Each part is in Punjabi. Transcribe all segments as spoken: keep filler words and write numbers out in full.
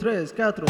tres, cuatro.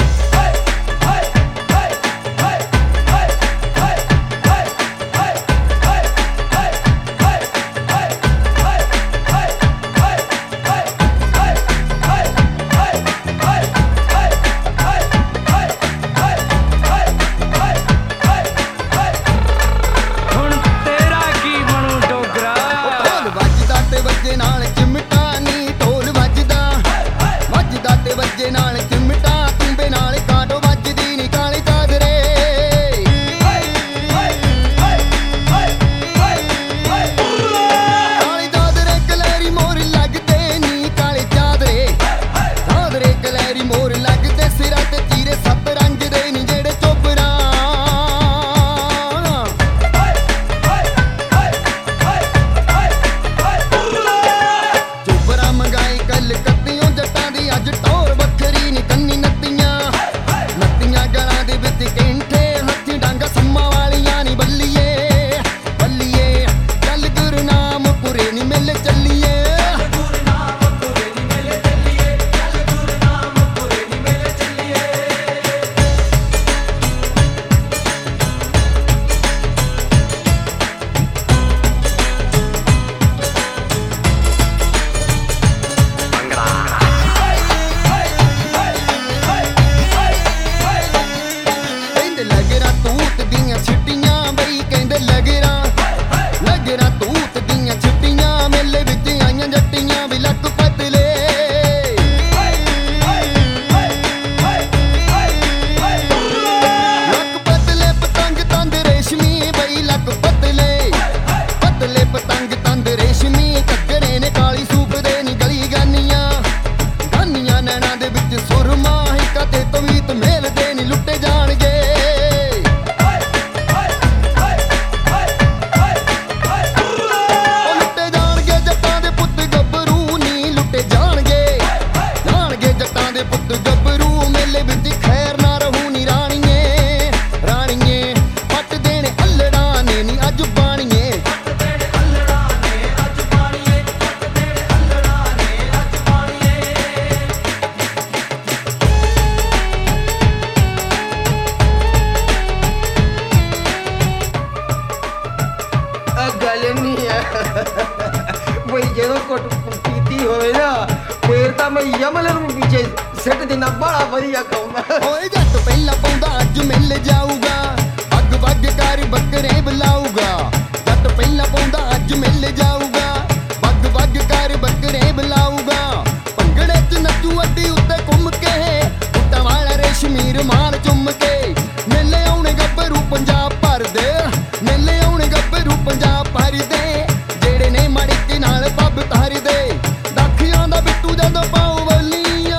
ਬਈ ਜਦੋਂ ਕੁੱਟ ਪੀਤੀ ਹੋਵੇ ਨਾ ਫੇਰ ਤਾਂ ਮੈਂ ਯਮਲ ਨੂੰ ਪਿੱਛੇ ਸਿੱਟ ਦਿਨਾ ਬੜਾ ਵਧੀਆ ਖਾਉਂਦਾ। ਓਏ ਜੱਟ ਪਹਿਲਾਂ ਪਾਉਂਦਾ ਅੱਜ ਮਿਲ ਜਾਊਗਾ, ਅੱਗ ਵੱਗ ਕਰ ਬੱਕਰੇ ਬੁਲਾਊਗਾ। ਜੱਟ ਪਹਿਲਾਂ ਪਾਉਂਦਾ ਅੱਜ ਮਿਲ ਜਾਊਗਾ, ਅੱਗ ਵੱਗ ਕਰ ਬੱਕਰੇ ਬੁਲਾਊਗਾ। ਭੰਗੜੇ 'ਚ ਨੱਚੂ ਅੱਡੀ ਉੱਤੇ ਘੁੰਮ ਕੇ, ਉੱਟਾਂ ਵਾਲਾ ਰੇਸ਼ਮੀ ਰੁਮਾਲ ਚੁੰਮ ਕੇ। ਮੇਲੇ ਆਉਣੇ ਗੱਭਰੂ ਪੰਜਾਬ ਭਰ ਦੇ, ਮੇਲੇ ਆਉਣੇ ਗੱਭਰੂ ਪੰਜਾਬ ਭਰ ਦੇ, ਜਿਹੜੇ ਨੇ ਮੜਕ ਨਾਲ ਪੱਬ ਤਾਰ ਦੇ। ਦਾਖੀਆਂ ਦਾ ਬਿੱਟੂ ਜਦੋਂ ਪਾਉ ਬੋਲੀਆਂ,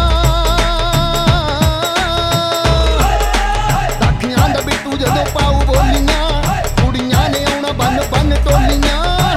ਦਾਖੀਆਂ ਦਾ ਬਿੱਟੂ ਜਦੋਂ ਪਾਉ ਬੋਲੀਆਂ, ਕੁੜੀਆਂ ਨੇ ਆਉਣਾ ਬੰਨ ਬੰਨ ਟੋਲੀਆਂ।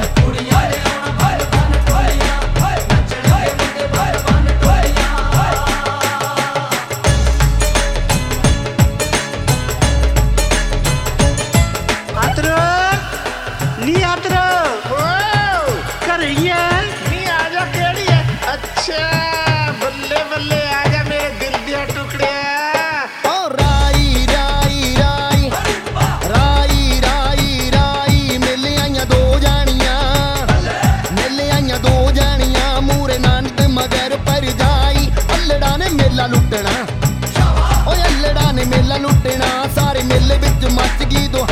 ਮੇਲਾ ਲੁੱਟਣਾ ਓਏ ਅਲੜਾ ਨੇ ਮੇਲਾ ਲੁੱਟਣਾ, ਸਾਰੇ ਮੇਲੇ ਵਿੱਚ ਮੱਚ ਗਈ ਦੋ